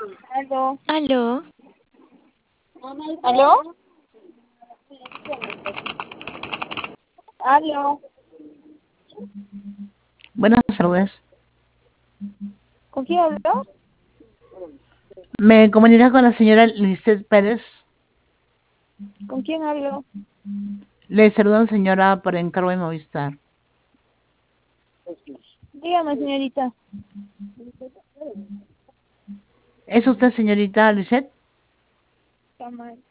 Aló. Aló, ¿Aló? ¿Aló? Buenas tardes. ¿Con quién habló? ¿Me comunica con la señora Lisette Pérez? ¿Con quién habló? Le saluda una señora por encargo de Movistar. Dígame, señorita. ¿Es usted señorita Lisette? Está mal.